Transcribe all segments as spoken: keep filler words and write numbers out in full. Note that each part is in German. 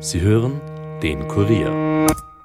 Sie hören den Kurier.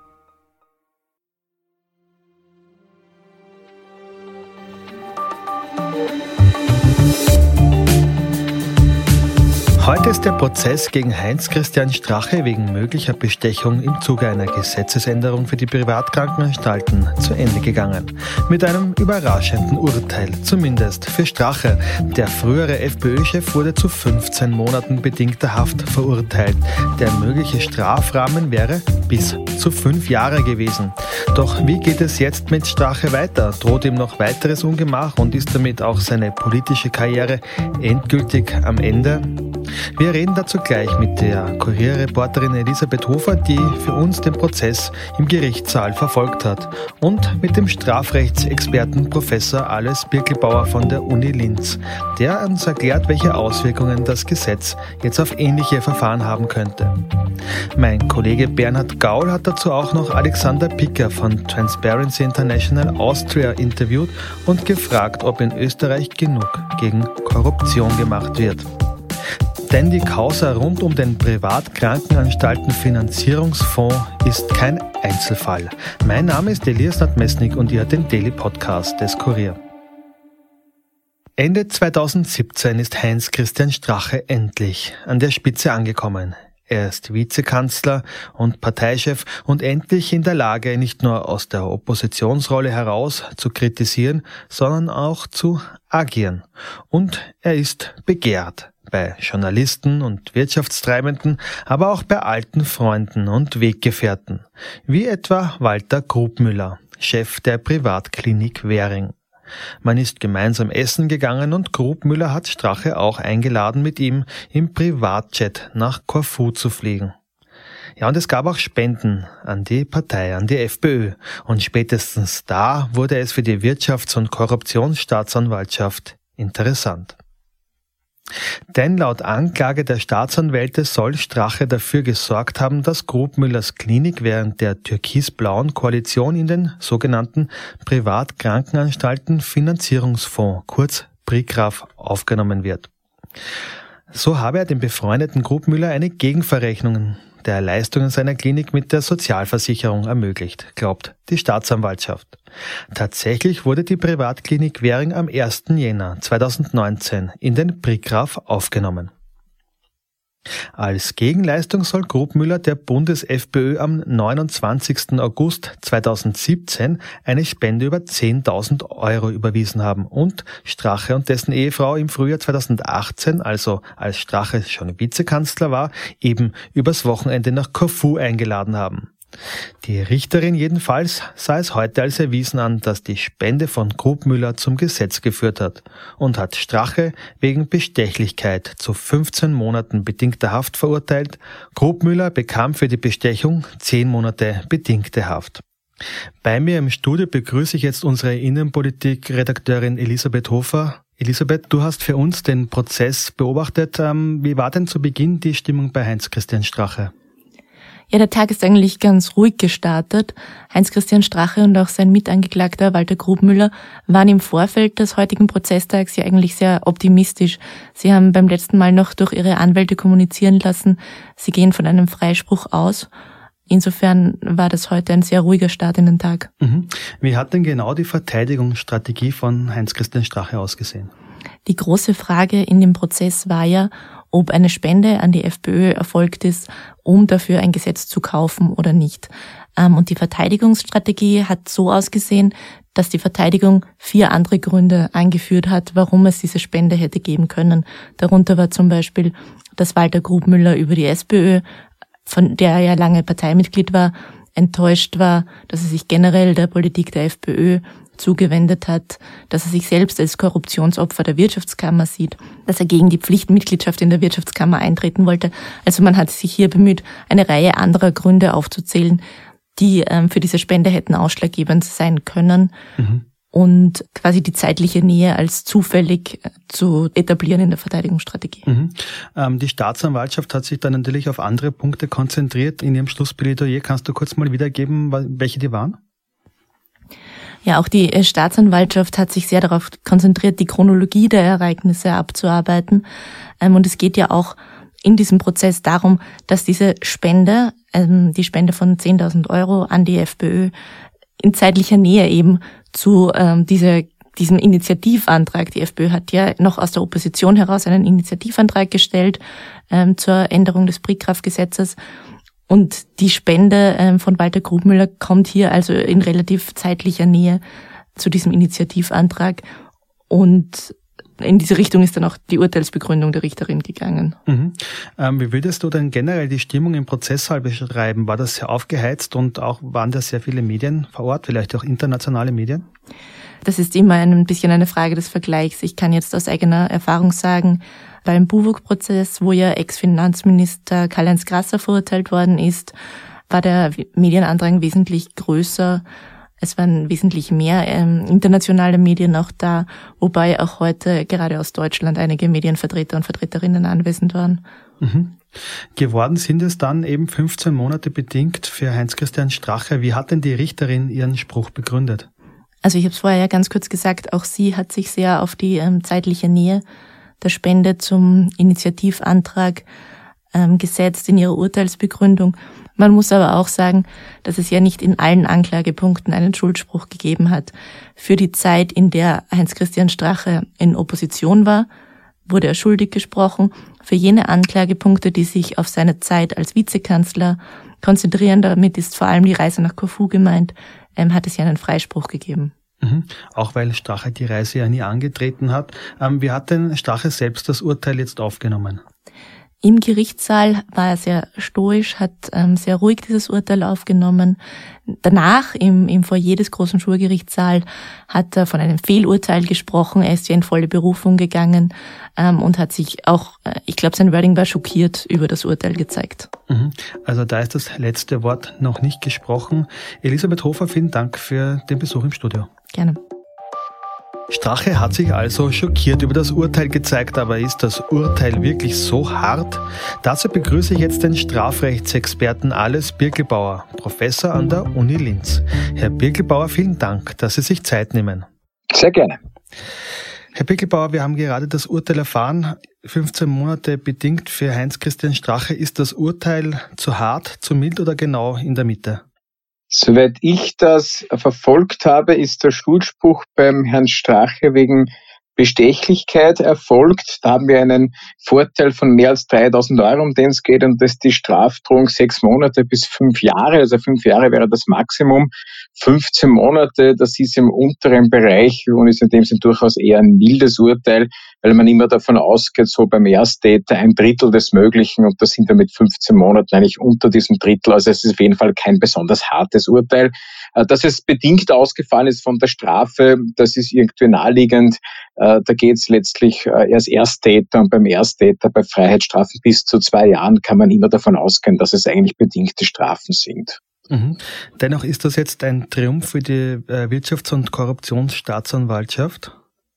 Heute ist der Prozess gegen Heinz-Christian Strache wegen möglicher Bestechung im Zuge einer Gesetzesänderung für die Privatkrankenanstalten zu Ende gegangen. Mit einem überraschenden Urteil, zumindest für Strache. Der frühere FPÖ-Chef wurde zu fünfzehn Monaten bedingter Haft verurteilt. Der mögliche Strafrahmen wäre bis zu fünf Jahre gewesen. Doch wie geht es jetzt mit Strache weiter? Droht ihm noch weiteres Ungemach und ist damit auch seine politische Karriere endgültig am Ende? Wir reden dazu gleich mit der Kurierreporterin Elisabeth Hofer, die für uns den Prozess im Gerichtssaal verfolgt hat, und mit dem Strafrechtsexperten Professor Alois Birkelbauer von der Uni Linz, der uns erklärt, welche Auswirkungen das Gesetz jetzt auf ähnliche Verfahren haben könnte. Mein Kollege Bernhard Gaul hat dazu auch noch Alexander Picker von Transparency International Austria interviewt und gefragt, ob in Österreich genug gegen Korruption gemacht wird. Denn die Causa rund um den Privatkrankenanstalten-Finanzierungsfonds ist kein Einzelfall. Mein Name ist Elias Nadmesnik und ihr hört den Daily Podcast des Kurier. Ende zweitausendsiebzehn ist Heinz-Christian Strache endlich an der Spitze angekommen. Er ist Vizekanzler und Parteichef und endlich in der Lage, nicht nur aus der Oppositionsrolle heraus zu kritisieren, sondern auch zu agieren. Und er ist begehrt. Bei Journalisten und Wirtschaftstreibenden, aber auch bei alten Freunden und Weggefährten, wie etwa Walter Grubmüller, Chef der Privatklinik Währing. Man ist gemeinsam essen gegangen und Grubmüller hat Strache auch eingeladen, mit ihm im Privatjet nach Korfu zu fliegen. Ja, und es gab auch Spenden an die Partei, an die FPÖ. Und spätestens da wurde es für die Wirtschafts- und Korruptionsstaatsanwaltschaft interessant. Denn laut Anklage der Staatsanwälte soll Strache dafür gesorgt haben, dass Grubmüllers Klinik während der türkis-blauen Koalition in den sogenannten Privatkrankenanstalten Finanzierungsfonds, kurz PriKraf, aufgenommen wird. So habe er dem befreundeten Grubmüller eine Gegenverrechnung der Leistungen seiner Klinik mit der Sozialversicherung ermöglicht, glaubt die Staatsanwaltschaft. Tatsächlich wurde die Privatklinik Währing am ersten Jänner zweitausendneunzehn in den PriKraf aufgenommen. Als Gegenleistung soll Grubmüller der Bundes-FPÖ am neunundzwanzigsten August zweitausendsiebzehn eine Spende über zehntausend Euro überwiesen haben und Strache und dessen Ehefrau im Frühjahr zweitausendachtzehn, also als Strache schon Vizekanzler war, eben übers Wochenende nach Korfu eingeladen haben. Die Richterin jedenfalls sah es heute als erwiesen an, dass die Spende von Grubmüller zum Gesetz geführt hat und hat Strache wegen Bestechlichkeit zu fünfzehn Monaten bedingter Haft verurteilt. Grubmüller bekam für die Bestechung zehn Monate bedingte Haft. Bei mir im Studio begrüße ich jetzt unsere Innenpolitik-Redakteurin Elisabeth Hofer. Elisabeth, du hast für uns den Prozess beobachtet. Wie war denn zu Beginn die Stimmung bei Heinz-Christian Strache? Ja, der Tag ist eigentlich ganz ruhig gestartet. Heinz-Christian Strache und auch sein Mitangeklagter Walter Grubmüller waren im Vorfeld des heutigen Prozesstags ja eigentlich sehr optimistisch. Sie haben beim letzten Mal noch durch ihre Anwälte kommunizieren lassen, sie gehen von einem Freispruch aus. Insofern war das heute ein sehr ruhiger Start in den Tag. Mhm. Wie hat denn genau die Verteidigungsstrategie von Heinz-Christian Strache ausgesehen? Die große Frage in dem Prozess war ja, ob eine Spende an die FPÖ erfolgt ist, um dafür ein Gesetz zu kaufen oder nicht. Und die Verteidigungsstrategie hat so ausgesehen, dass die Verteidigung vier andere Gründe angeführt hat, warum es diese Spende hätte geben können. Darunter war zum Beispiel, dass Walter Grubmüller über die SPÖ, von der er ja lange Parteimitglied war, enttäuscht war, dass er sich generell der Politik der FPÖ zugewendet hat, dass er sich selbst als Korruptionsopfer der Wirtschaftskammer sieht, dass er gegen die Pflichtmitgliedschaft in der Wirtschaftskammer eintreten wollte. Also man hat sich hier bemüht, eine Reihe anderer Gründe aufzuzählen, die ähm, für diese Spende hätten ausschlaggebend sein können. Mhm. Und quasi die zeitliche Nähe als zufällig zu etablieren in der Verteidigungsstrategie. Mhm. Ähm, die Staatsanwaltschaft hat sich dann natürlich auf andere Punkte konzentriert. In ihrem Schlussplädoyer kannst du kurz mal wiedergeben, welche die waren? Ja, auch die Staatsanwaltschaft hat sich sehr darauf konzentriert, die Chronologie der Ereignisse abzuarbeiten. Und es geht ja auch in diesem Prozess darum, dass diese Spende, ähm, die Spende von zehntausend Euro an die FPÖ in zeitlicher Nähe eben zu ähm, dieser, diesem Initiativantrag. Die FPÖ hat ja noch aus der Opposition heraus einen Initiativantrag gestellt ähm, zur Änderung des Briefkraftgesetzes. Und die Spende ähm, von Walter Grubmüller kommt hier also in relativ zeitlicher Nähe zu diesem Initiativantrag. Und in diese Richtung ist dann auch die Urteilsbegründung der Richterin gegangen. Mhm. Ähm, wie würdest du denn generell die Stimmung im Prozesssaal beschreiben? War das sehr aufgeheizt und auch waren da sehr viele Medien vor Ort, vielleicht auch internationale Medien? Das ist immer ein bisschen eine Frage des Vergleichs. Ich kann jetzt aus eigener Erfahrung sagen, beim Buwog-Prozess, wo ja Ex-Finanzminister Karl-Heinz Grasser verurteilt worden ist, war der Medienandrang wesentlich größer. Es waren wesentlich mehr ähm, internationale Medien auch da, wobei auch heute gerade aus Deutschland einige Medienvertreter und Vertreterinnen anwesend waren. Mhm. Geworden sind es dann eben fünfzehn Monate bedingt für Heinz-Christian Strache. Wie hat denn die Richterin ihren Spruch begründet? Also ich habe es vorher ja ganz kurz gesagt, auch sie hat sich sehr auf die ähm, zeitliche Nähe der Spende zum Initiativantrag ähm, gesetzt in ihrer Urteilsbegründung. Man muss aber auch sagen, dass es ja nicht in allen Anklagepunkten einen Schuldspruch gegeben hat. Für die Zeit, in der Heinz-Christian Strache in Opposition war, wurde er schuldig gesprochen. Für jene Anklagepunkte, die sich auf seine Zeit als Vizekanzler konzentrieren, damit ist vor allem die Reise nach Korfu gemeint, ähm, hat es ja einen Freispruch gegeben. Mhm. Auch weil Strache die Reise ja nie angetreten hat. Ähm, wie hat denn Strache selbst das Urteil jetzt aufgenommen? Im Gerichtssaal war er sehr stoisch, hat ähm, sehr ruhig dieses Urteil aufgenommen. Danach, im, im Foyer des Großen Schwurgerichtssaal, hat er von einem Fehlurteil gesprochen. Er ist ja in volle Berufung gegangen ähm, und hat sich auch, äh, ich glaube, sein Wording war schockiert über das Urteil gezeigt. Mhm. Also da ist das letzte Wort noch nicht gesprochen. Elisabeth Hofer, vielen Dank für den Besuch im Studio. Gerne. Strache hat sich also schockiert über das Urteil gezeigt, aber ist das Urteil wirklich so hart? Dazu begrüße ich jetzt den Strafrechtsexperten Alois Birkelbauer, Professor an der Uni Linz. Herr Birkelbauer, vielen Dank, dass Sie sich Zeit nehmen. Sehr gerne. Herr Birkelbauer, wir haben gerade das Urteil erfahren. fünfzehn Monate bedingt für Heinz-Christian Strache. Ist das Urteil zu hart, zu mild oder genau in der Mitte? Soweit ich das verfolgt habe, ist der Schuldspruch beim Herrn Strache wegen Bestechlichkeit erfolgt. Da haben wir einen Vorteil von mehr als dreitausend Euro, um den es geht, und das ist die Strafdrohung sechs Monate bis fünf Jahre. Also fünf Jahre wäre das Maximum. fünfzehn Monate, das ist im unteren Bereich und ist in dem Sinne durchaus eher ein mildes Urteil, weil man immer davon ausgeht, so beim Ersttäter ein Drittel des Möglichen, und da sind wir mit fünfzehn Monaten eigentlich unter diesem Drittel. Also es ist auf jeden Fall kein besonders hartes Urteil. Dass es bedingt ausgefallen ist von der Strafe, das ist irgendwie naheliegend. Da geht es letztlich, er ist Ersttäter, und beim Ersttäter bei Freiheitsstrafen bis zu zwei Jahren kann man immer davon ausgehen, dass es eigentlich bedingte Strafen sind. Mhm. Dennoch ist das jetzt ein Triumph für die Wirtschafts- und Korruptionsstaatsanwaltschaft?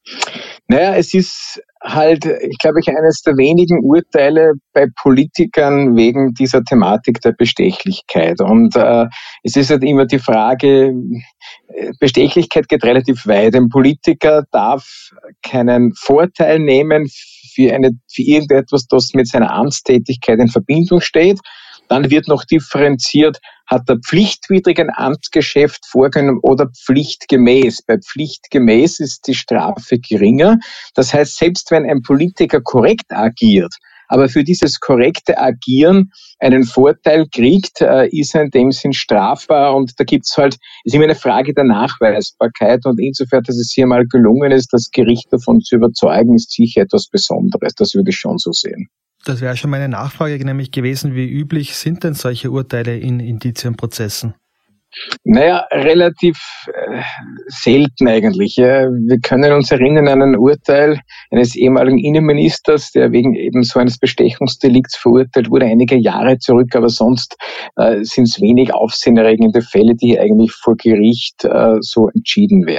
Naja, es ist halt, ich glaube, ich eines der wenigen Urteile bei Politikern wegen dieser Thematik der Bestechlichkeit. Und äh, es ist halt immer die Frage, Bestechlichkeit geht relativ weit. Ein Politiker darf keinen Vorteil nehmen für, eine, für irgendetwas, das mit seiner Amtstätigkeit in Verbindung steht. Dann wird noch differenziert, hat er pflichtwidrigen Amtsgeschäft vorgenommen oder pflichtgemäß. Bei pflichtgemäß ist die Strafe geringer. Das heißt, selbst wenn ein Politiker korrekt agiert, aber für dieses korrekte Agieren einen Vorteil kriegt, ist er in dem Sinn strafbar. Und da gibt's halt, ist immer eine Frage der Nachweisbarkeit. Und insofern, dass es hier mal gelungen ist, das Gericht davon zu überzeugen, ist sicher etwas Besonderes. Das würde ich schon so sehen. Das wäre schon meine Nachfrage nämlich gewesen, wie üblich sind denn solche Urteile in Indizienprozessen? Naja, relativ äh, selten eigentlich. Ja. Wir können uns erinnern an ein Urteil eines ehemaligen Innenministers, der wegen eben so eines Bestechungsdelikts verurteilt wurde, einige Jahre zurück, aber sonst äh, sind es wenig aufsehenerregende Fälle, die eigentlich vor Gericht äh, so entschieden werden.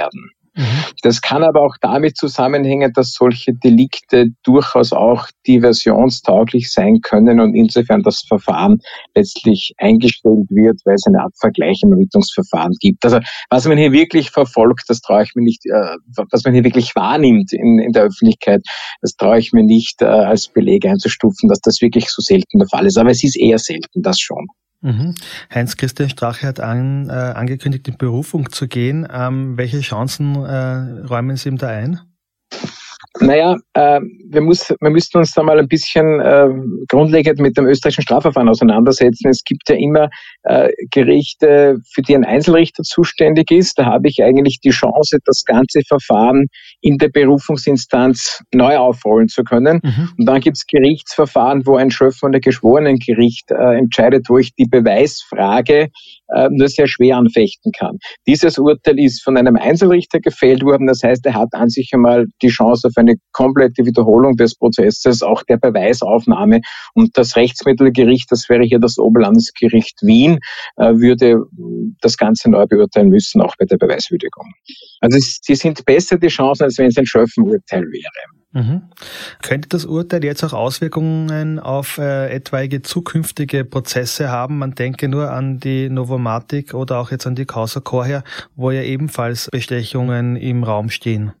Mhm. Das kann aber auch damit zusammenhängen, dass solche Delikte durchaus auch diversionstauglich sein können und insofern das Verfahren letztlich eingestellt wird, weil es eine Art Vergleich im Ermittlungsverfahren gibt. Also was man hier wirklich verfolgt, das traue ich mir nicht, äh, was man hier wirklich wahrnimmt in, in der Öffentlichkeit, das traue ich mir nicht äh, als Beleg einzustufen, dass das wirklich so selten der Fall ist. Aber es ist eher selten, das schon. Mhm. Heinz-Christian Strache hat an, äh, angekündigt, in Berufung zu gehen. Ähm, welche Chancen äh, räumen Sie ihm da ein? Naja, äh, wir, muss, wir müssten uns da mal ein bisschen äh, grundlegend mit dem österreichischen Strafverfahren auseinandersetzen. Es gibt ja immer äh, Gerichte, für die ein Einzelrichter zuständig ist. Da habe ich eigentlich die Chance, das ganze Verfahren in der Berufungsinstanz neu aufrollen zu können. Mhm. Und dann gibt es Gerichtsverfahren, wo ein Schöpfer- und ein Geschworenengericht äh, entscheidet, wo ich die Beweisfrage äh, nur sehr schwer anfechten kann. Dieses Urteil ist von einem Einzelrichter gefällt worden. Das heißt, er hat an sich einmal die Chance auf eine komplette Wiederholung des Prozesses, auch der Beweisaufnahme. Und das Rechtsmittelgericht, das wäre hier das Oberlandesgericht Wien, äh, würde das Ganze neu beurteilen müssen, auch bei der Beweiswürdigung. Also sie sind besser die Chancen, als wenn es ein Schöffenurteil wäre. Mhm. Könnte das Urteil jetzt auch Auswirkungen auf äh, etwaige zukünftige Prozesse haben? Man denke nur an die Novomatic oder auch jetzt an die Causa Corher, wo ja ebenfalls Bestechungen im Raum stehen.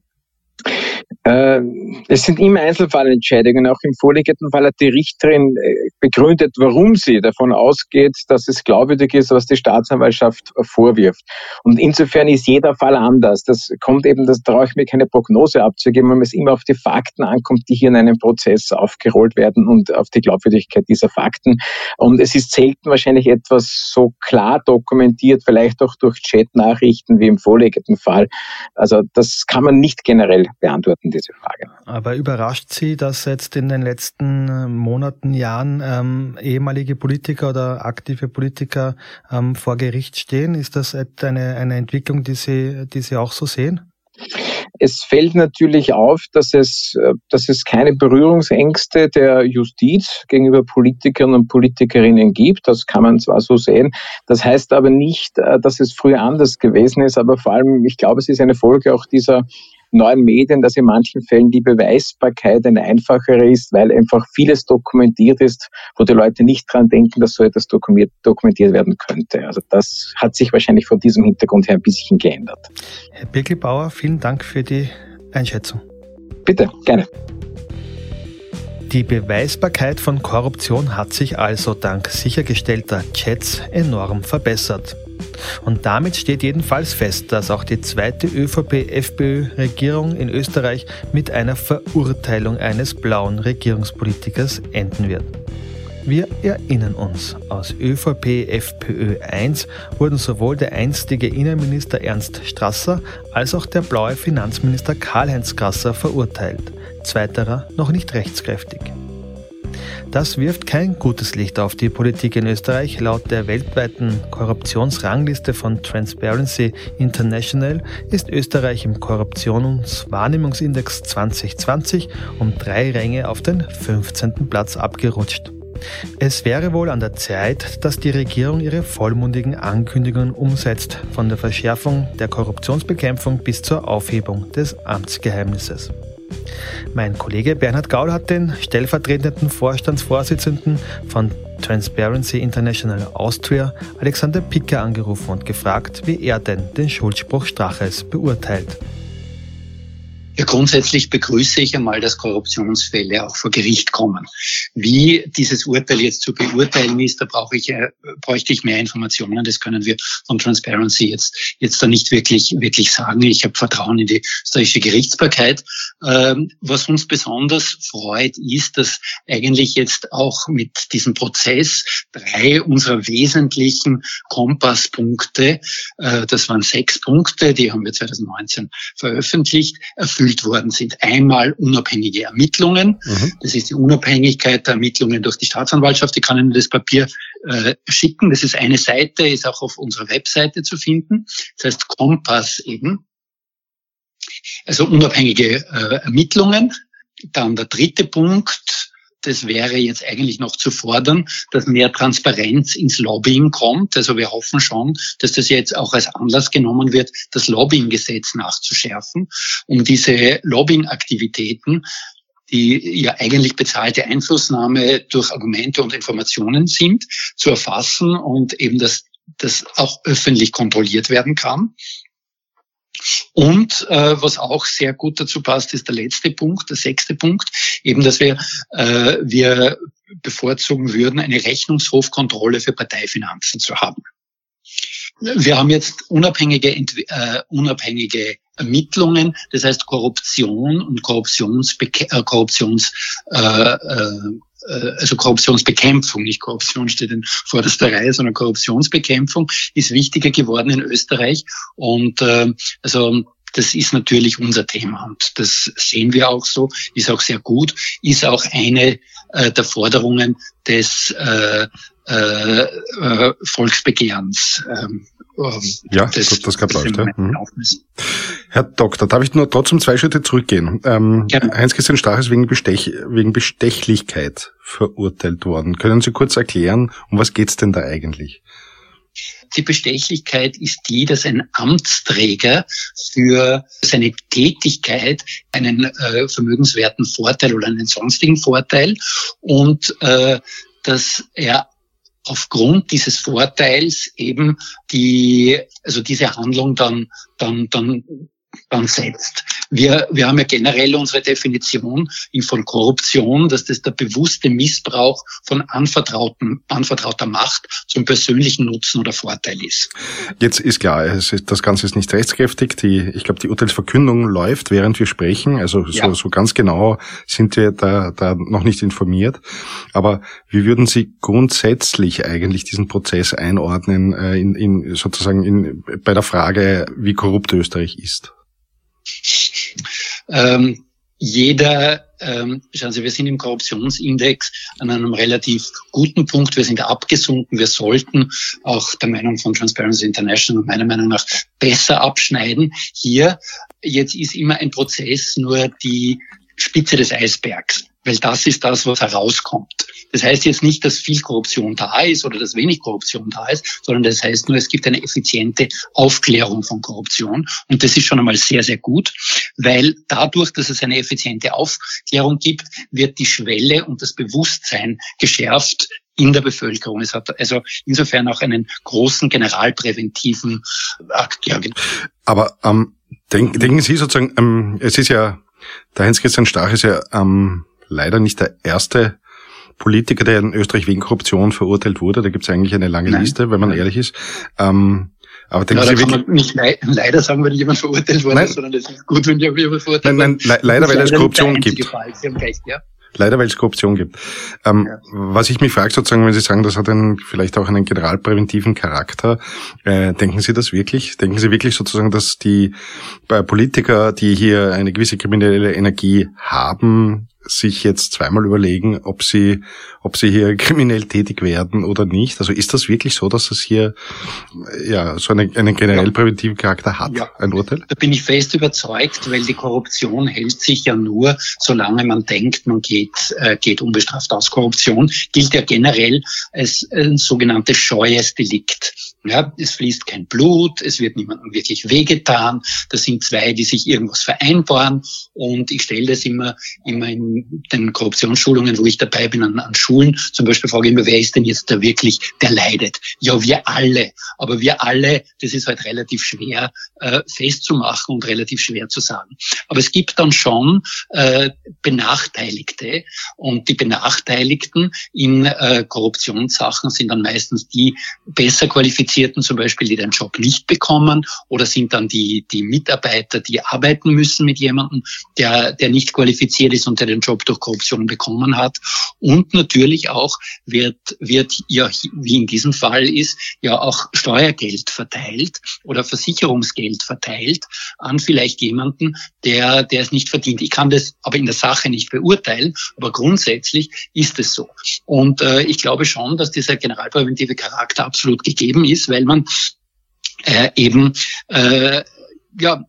Äh, es sind immer Einzelfallentscheidungen. Auch im vorliegenden Fall hat die Richterin begründet, warum sie davon ausgeht, dass es glaubwürdig ist, was die Staatsanwaltschaft vorwirft. Und insofern ist jeder Fall anders. Das kommt eben, das traue ich mir keine Prognose abzugeben, weil es immer auf die Fakten ankommt, die hier in einem Prozess aufgerollt werden und auf die Glaubwürdigkeit dieser Fakten. Und es ist selten wahrscheinlich etwas so klar dokumentiert, vielleicht auch durch Chatnachrichten wie im vorliegenden Fall. Also das kann man nicht generell beantworten, diese Frage. Aber überrascht Sie, dass jetzt in den letzten Monaten, Jahren ähm, ehemalige Politiker oder aktive Politiker ähm, vor Gericht stehen? Ist das eine, eine Entwicklung, die Sie, die Sie auch so sehen? Es fällt natürlich auf, dass es, dass es keine Berührungsängste der Justiz gegenüber Politikern und Politikerinnen gibt. Das kann man zwar so sehen. Das heißt aber nicht, dass es früher anders gewesen ist. Aber vor allem, ich glaube, es ist eine Folge auch dieser neuen Medien, dass in manchen Fällen die Beweisbarkeit eine einfachere ist, weil einfach vieles dokumentiert ist, wo die Leute nicht dran denken, dass so etwas dokumentiert werden könnte. Also das hat sich wahrscheinlich vor diesem Hintergrund her ein bisschen geändert. Herr Birkelbauer, vielen Dank für die Einschätzung. Bitte, gerne. Die Beweisbarkeit von Korruption hat sich also dank sichergestellter Chats enorm verbessert. Und damit steht jedenfalls fest, dass auch die zweite ÖVP-F P Ö-Regierung in Österreich mit einer Verurteilung eines blauen Regierungspolitikers enden wird. Wir erinnern uns, aus ÖVP-F P Ö eins wurden sowohl der einstige Innenminister Ernst Strasser als auch der blaue Finanzminister Karl-Heinz Grasser verurteilt, zweiterer noch nicht rechtskräftig. Das wirft kein gutes Licht auf die Politik in Österreich. Laut der weltweiten Korruptionsrangliste von Transparency International ist Österreich im Korruptionswahrnehmungsindex zwanzig zwanzig um drei Ränge auf den fünfzehnten Platz abgerutscht. Es wäre wohl an der Zeit, dass die Regierung ihre vollmundigen Ankündigungen umsetzt, von der Verschärfung der Korruptionsbekämpfung bis zur Aufhebung des Amtsgeheimnisses. Mein Kollege Bernhard Gaul hat den stellvertretenden Vorstandsvorsitzenden von Transparency International Austria, Alexander Picker, angerufen und gefragt, wie er denn den Schuldspruch Straches beurteilt. Ja, grundsätzlich begrüße ich einmal, dass Korruptionsfälle auch vor Gericht kommen. Wie dieses Urteil jetzt zu beurteilen ist, da brauche ich, äh, bräuchte ich mehr Informationen. Das können wir von Transparency jetzt, jetzt da nicht wirklich, wirklich sagen. Ich habe Vertrauen in die österreichische Gerichtsbarkeit. Ähm, was uns besonders freut, ist, dass eigentlich jetzt auch mit diesem Prozess drei unserer wesentlichen Kompasspunkte, äh, das waren sechs Punkte, die haben wir zwanzig neunzehn veröffentlicht, erfüllt worden sind. Einmal unabhängige Ermittlungen. Mhm. Das ist die Unabhängigkeit der Ermittlungen durch die Staatsanwaltschaft. Ich kann Ihnen das Papier äh, schicken. Das ist eine Seite, ist auch auf unserer Webseite zu finden. Das heißt Kompass eben. Also unabhängige äh, Ermittlungen. Dann der dritte Punkt, das wäre jetzt eigentlich noch zu fordern, dass mehr Transparenz ins Lobbying kommt. Also wir hoffen schon, dass das jetzt auch als Anlass genommen wird, das Lobbying-Gesetz nachzuschärfen, um diese Lobbying-Aktivitäten, die ja eigentlich bezahlte Einflussnahme durch Argumente und Informationen sind, zu erfassen und eben, dass das auch öffentlich kontrolliert werden kann. Und äh, was auch sehr gut dazu passt, ist der letzte Punkt, der sechste Punkt, eben, dass wir äh, wir bevorzugen würden, eine Rechnungshofkontrolle für Parteifinanzen zu haben. Wir haben jetzt unabhängige äh, unabhängige Ermittlungen, das heißt Korruption und Korruptionsbeke- äh, Korruptions äh, äh, also Korruptionsbekämpfung, nicht Korruption steht in vorderster Reihe, sondern Korruptionsbekämpfung ist wichtiger geworden in Österreich. Und äh, also das ist natürlich unser Thema und das sehen wir auch so, ist auch sehr gut, ist auch eine äh, der Forderungen des äh, äh, äh, Volksbegehrens. Ähm, ja, das, das, das gerade läuft. Ja. Mhm. Herr Doktor, darf ich nur trotzdem zwei Schritte zurückgehen? Ähm, ja. Heinz-Christian Strache ist wegen, Bestech, wegen Bestechlichkeit verurteilt worden. Können Sie kurz erklären, um was geht's denn da eigentlich? Die Bestechlichkeit ist die, dass ein Amtsträger für seine Tätigkeit einen äh, vermögenswerten Vorteil oder einen sonstigen Vorteil und äh, dass er aufgrund dieses Vorteils eben die, also diese Handlung dann, dann, dann, dann setzt. Wir, wir haben ja generell unsere Definition von Korruption, dass das der bewusste Missbrauch von anvertrauten, anvertrauter Macht zum persönlichen Nutzen oder Vorteil ist. Jetzt ist klar, es ist, das Ganze ist nicht rechtskräftig. Die, ich glaube, die Urteilsverkündung läuft, während wir sprechen. Also so, ja. so ganz genau sind wir da, da noch nicht informiert. Aber wie würden Sie grundsätzlich eigentlich diesen Prozess einordnen, äh, in, in, sozusagen in, bei der Frage, wie korrupt Österreich ist? Ähm, jeder, ähm, schauen Sie, wir sind im Korruptionsindex an einem relativ guten Punkt. Wir sind abgesunken. Wir sollten auch der Meinung von Transparency International und meiner Meinung nach besser abschneiden. Hier, jetzt ist immer ein Prozess nur die Spitze des Eisbergs, weil das ist das, was herauskommt. Das heißt jetzt nicht, dass viel Korruption da ist oder dass wenig Korruption da ist, sondern das heißt nur, es gibt eine effiziente Aufklärung von Korruption. Und das ist schon einmal sehr, sehr gut, weil dadurch, dass es eine effiziente Aufklärung gibt, wird die Schwelle und das Bewusstsein geschärft in der Bevölkerung. Es hat also insofern auch einen großen generalpräventiven Akt. Ja. Aber ähm, denk, denken Sie sozusagen, ähm, es ist ja, der Heinz-Christian Strache ist ja ähm, leider nicht der erste Politiker, der in Österreich wegen Korruption verurteilt wurde. Da gibt es eigentlich eine lange Nein. Liste, wenn man ehrlich ist. Ähm, aber denken ja, Sie wirklich, kann man nicht le- leider sagen, wenn jemand verurteilt wurde, sondern es ist gut, wenn jemand verurteilt wurde. Nein, nein, le- leider, weil es Korruption gibt. Fall. Sie haben recht, ja. Leider, weil es Korruption gibt. Ähm, ja. Was ich mich frage, sozusagen, wenn Sie sagen, das hat einen, vielleicht auch einen generalpräventiven Charakter, äh, denken Sie das wirklich? Denken Sie wirklich sozusagen, dass die äh, Politiker, die hier eine gewisse kriminelle Energie haben, sich jetzt zweimal überlegen, ob sie, ob sie hier kriminell tätig werden oder nicht? Also ist das wirklich so, dass es hier, ja, so einen, einen generell präventiven Charakter hat, ja. ein Urteil? Da bin ich fest überzeugt, weil die Korruption hält sich ja nur, solange man denkt, man geht, äh, geht unbestraft aus. Korruption gilt ja generell als ein sogenanntes scheues Delikt. Ja, es fließt kein Blut, es wird niemandem wirklich wehgetan. Das sind zwei, die sich irgendwas vereinbaren. Und ich stelle das immer, immer in den Korruptionsschulungen, wo ich dabei bin, an, an Schulen. Zum Beispiel frage ich immer, wer ist denn jetzt da wirklich, der leidet? Ja, wir alle. Aber wir alle, das ist halt relativ schwer äh, festzumachen und relativ schwer zu sagen. Aber es gibt dann schon äh, Benachteiligte. Und die Benachteiligten in äh, Korruptionssachen sind dann meistens die besser qualifizierten, zum Beispiel, die den Job nicht bekommen, oder sind dann die, die Mitarbeiter, die arbeiten müssen mit jemandem, der, der nicht qualifiziert ist und der den Job durch Korruption bekommen hat. Und natürlich auch wird, wird ja, wie in diesem Fall ist, ja auch Steuergeld verteilt oder Versicherungsgeld verteilt an vielleicht jemanden, der, der es nicht verdient. Ich kann das aber in der Sache nicht beurteilen, aber grundsätzlich ist es so. Und äh, ich glaube schon, dass dieser generalpräventive Charakter absolut gegeben ist, weil man äh, eben äh, ja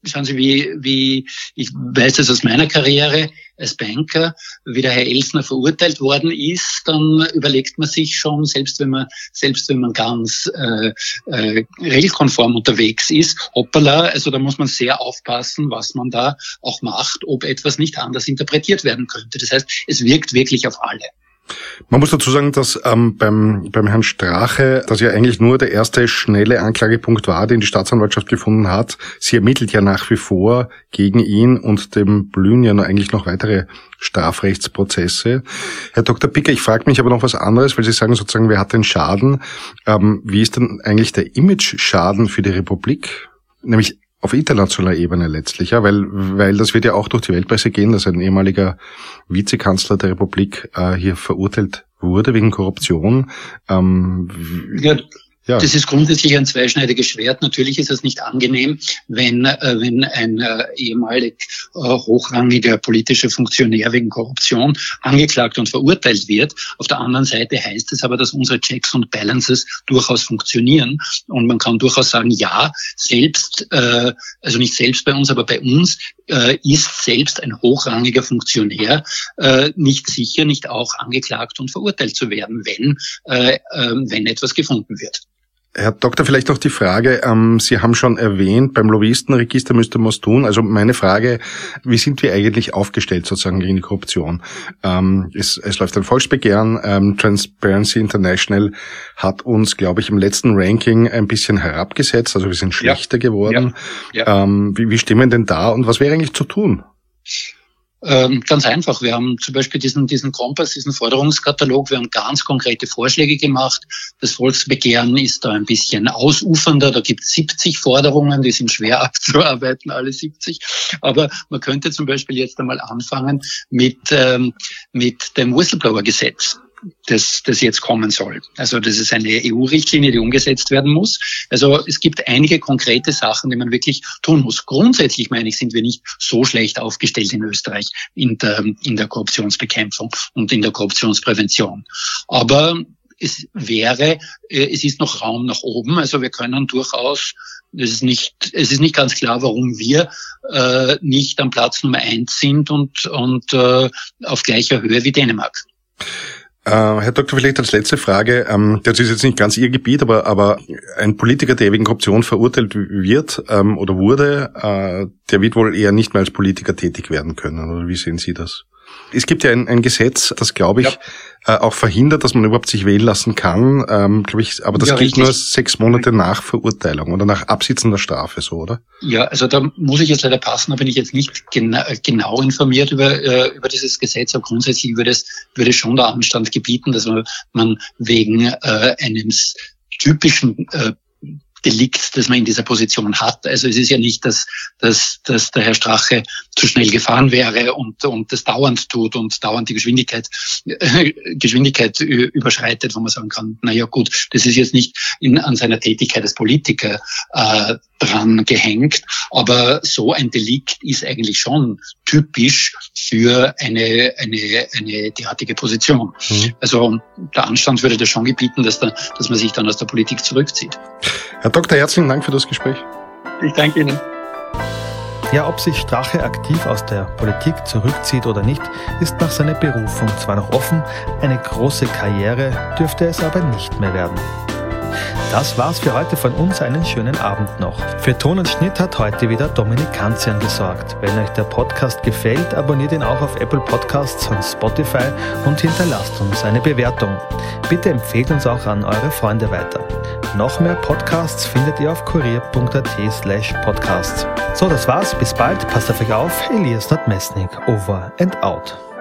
schauen Sie, wie, wie, ich weiß das aus meiner Karriere als Banker, wie der Herr Elsner verurteilt worden ist, dann überlegt man sich schon, selbst wenn man, selbst wenn man ganz äh, äh, regelkonform unterwegs ist, hoppala, also da muss man sehr aufpassen, was man da auch macht, ob etwas nicht anders interpretiert werden könnte. Das heißt, es wirkt wirklich auf alle. Man muss dazu sagen, dass ähm, beim beim Herrn Strache, das ja eigentlich nur der erste schnelle Anklagepunkt war, den die Staatsanwaltschaft gefunden hat. Sie ermittelt ja nach wie vor gegen ihn und dem blühen ja eigentlich noch weitere Strafrechtsprozesse. Herr Doktor Picker, ich frage mich aber noch was anderes, weil Sie sagen sozusagen, wer hat den Schaden? Ähm, wie ist denn eigentlich der Image-Schaden für die Republik? Nämlich auf internationaler Ebene letztlich, ja, weil weil das wird ja auch durch die Weltpresse gehen, dass ein ehemaliger Vizekanzler der Republik äh, hier verurteilt wurde wegen Korruption. Ähm, ja. Ja. Das ist grundsätzlich ein zweischneidiges Schwert. Natürlich ist es nicht angenehm, wenn äh, wenn ein äh, ehemalig äh, hochrangiger politischer Funktionär wegen Korruption angeklagt und verurteilt wird. Auf der anderen Seite heißt es aber, dass unsere Checks und Balances durchaus funktionieren und man kann durchaus sagen, ja, selbst, äh, also nicht selbst bei uns, aber bei uns äh, ist selbst ein hochrangiger Funktionär äh, nicht sicher, nicht auch angeklagt und verurteilt zu werden, wenn äh, äh, wenn etwas gefunden wird. Herr Doktor, vielleicht noch die Frage, ähm, Sie haben schon erwähnt, beim Lobbyistenregister müsste man es tun. Also meine Frage, wie sind wir eigentlich aufgestellt sozusagen gegen die Korruption? Ähm, es, es läuft ein Volksbegehren. Ähm, Transparency International hat uns, glaube ich, im letzten Ranking ein bisschen herabgesetzt. Also wir sind schlechter ja. geworden. Ja. Ja. Ähm, wie, wie stehen wir denn da und was wäre eigentlich zu tun? Ähm, ganz einfach. Wir haben zum Beispiel diesen, diesen Kompass, diesen Forderungskatalog. Wir haben ganz konkrete Vorschläge gemacht. Das Volksbegehren ist da ein bisschen ausufernder. Da gibt es siebzig Forderungen, die sind schwer abzuarbeiten, alle siebzig. Aber man könnte zum Beispiel jetzt einmal anfangen mit, ähm, mit dem Whistleblower-Gesetz. Das, das jetzt kommen soll. Also das ist eine E U-Richtlinie, die umgesetzt werden muss. Also es gibt einige konkrete Sachen, die man wirklich tun muss. Grundsätzlich, meine ich, sind wir nicht so schlecht aufgestellt in Österreich in der, in der Korruptionsbekämpfung und in der Korruptionsprävention. Aber es wäre, es ist noch Raum nach oben. Also wir können durchaus, es ist nicht, es ist nicht ganz klar, warum wir äh, nicht am Platz Nummer eins sind und, und äh, auf gleicher Höhe wie Dänemark. Uh, Herr Doktor, vielleicht als letzte Frage, ähm, das ist jetzt nicht ganz Ihr Gebiet, aber aber ein Politiker, der wegen Korruption verurteilt wird ähm, oder wurde, äh, der wird wohl eher nicht mehr als Politiker tätig werden können, oder wie sehen Sie das? Es gibt ja ein, ein Gesetz, das, glaube ich, ja. äh, auch verhindert, dass man überhaupt sich wählen lassen kann, ähm, glaube ich, aber das ja, gilt richtig. Nur sechs Monate nach Verurteilung oder nach Absitzen der Strafe, so, oder? Ja, also da muss ich jetzt leider passen, da bin ich jetzt nicht gena- genau informiert über äh, über dieses Gesetz, aber grundsätzlich würde es würde schon der Anstand gebieten, dass man, man wegen äh, eines typischen äh, Delikt, das man in dieser Position hat. Also es ist ja nicht, dass, dass, dass der Herr Strache zu schnell gefahren wäre und, und das dauernd tut und dauernd die Geschwindigkeit, äh, Geschwindigkeit überschreitet, wo man sagen kann, na ja gut, das ist jetzt nicht in, an seiner Tätigkeit als Politiker äh, dran gehängt, aber so ein Delikt ist eigentlich schon typisch für eine, eine, eine derartige Position. Mhm. Also der Anstand würde das schon gebieten, dass, da, dass man sich dann aus der Politik zurückzieht. Herr Doktor, herzlichen Dank für das Gespräch. Ich danke Ihnen. Ja, ob sich Strache aktiv aus der Politik zurückzieht oder nicht, ist nach seiner Berufung zwar noch offen, eine große Karriere dürfte es aber nicht mehr werden. Das war's für heute von uns, einen schönen Abend noch. Für Ton und Schnitt hat heute wieder Dominik Kanzian gesorgt. Wenn euch der Podcast gefällt, abonniert ihn auch auf Apple Podcasts und Spotify und hinterlasst uns eine Bewertung. Bitte empfehlt uns auch an eure Freunde weiter. Noch mehr Podcasts findet ihr auf kurier punkt at slash podcasts. So, das war's. Bis bald. Passt auf euch auf. Elias Nordmessnig. Over and out.